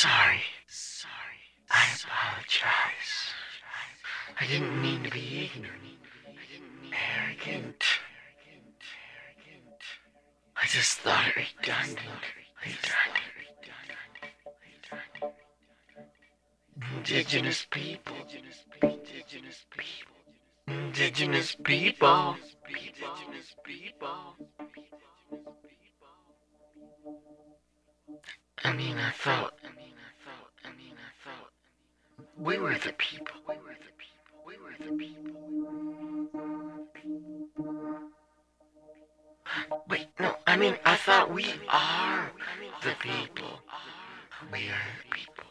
Sorry. I apologize. I didn't mean to be ignorant, arrogant. I just thought it redundant. Indigenous people. I thought we were the people. Wait, no, I thought we are the people. We are the people.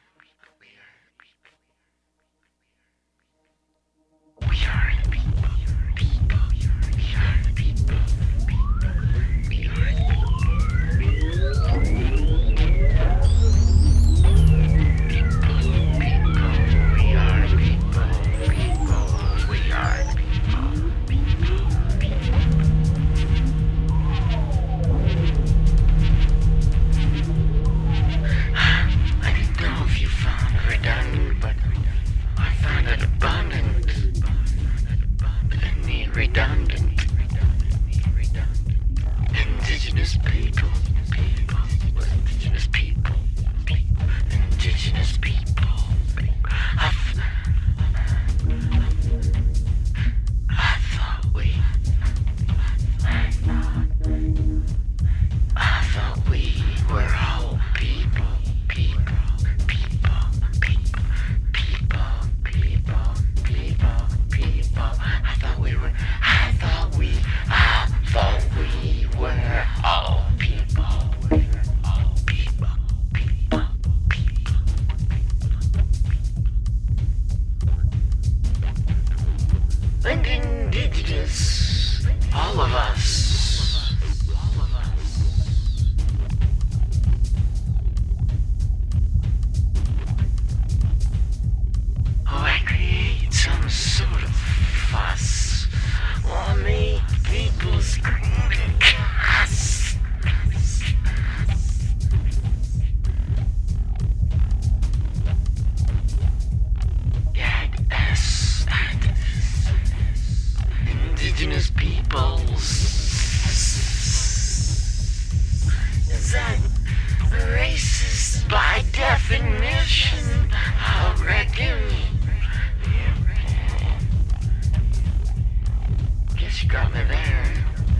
We are the people. We are the people. We are the redundant. Indigenous people. Indigenous people. Indigenous people. I thought we were all people. And indigenous, all of us. Oh, I create some sort of fuss, or make people scream and cuss. Indigenous peoples. Is that racist by definition? I reckon. Guess you got me there.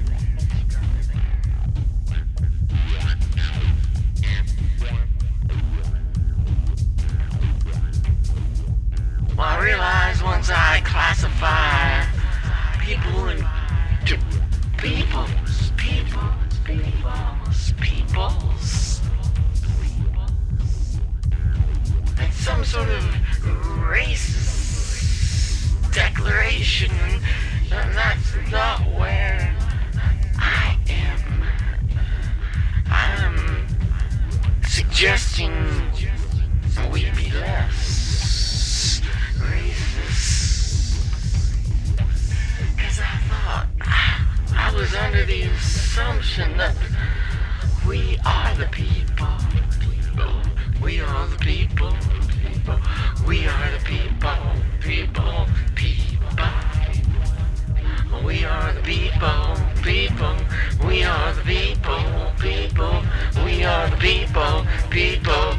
Well, I realized once I classify people into peoples. It's some sort of racist declaration, and that's not where I am. I'm suggesting we be less racist. I was under the assumption that we are the people. We are the people. We are the people. We are the people. We are the people. We are the people.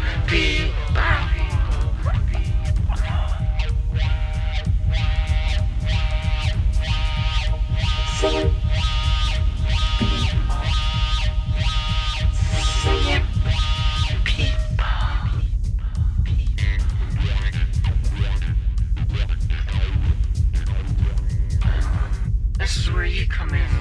This is where you come in.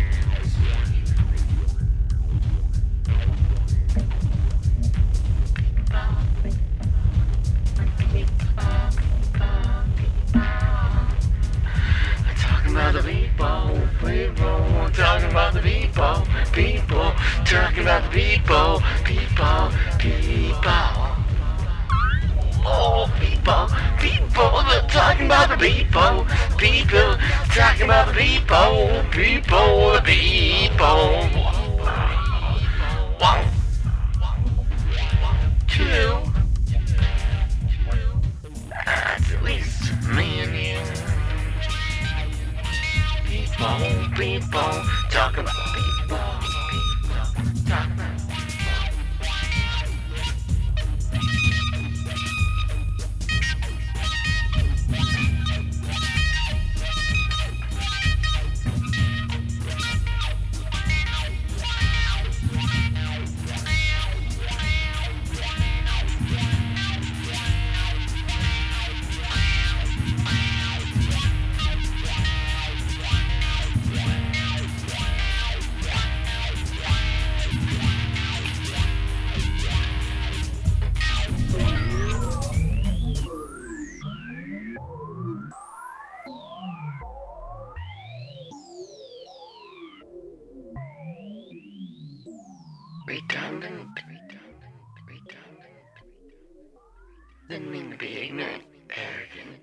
I'm talking about the people. I'm talking about the people. Talking about the people. Oh, people, they're talking about the people, talking about the people. 1, 2. Didn't mean to be ignorant, arrogant.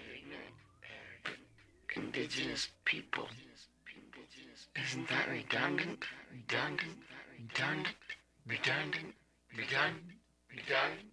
Indigenous people. Isn't that redundant? Redundant? Redundant? Redundant? Redundant? Redundant?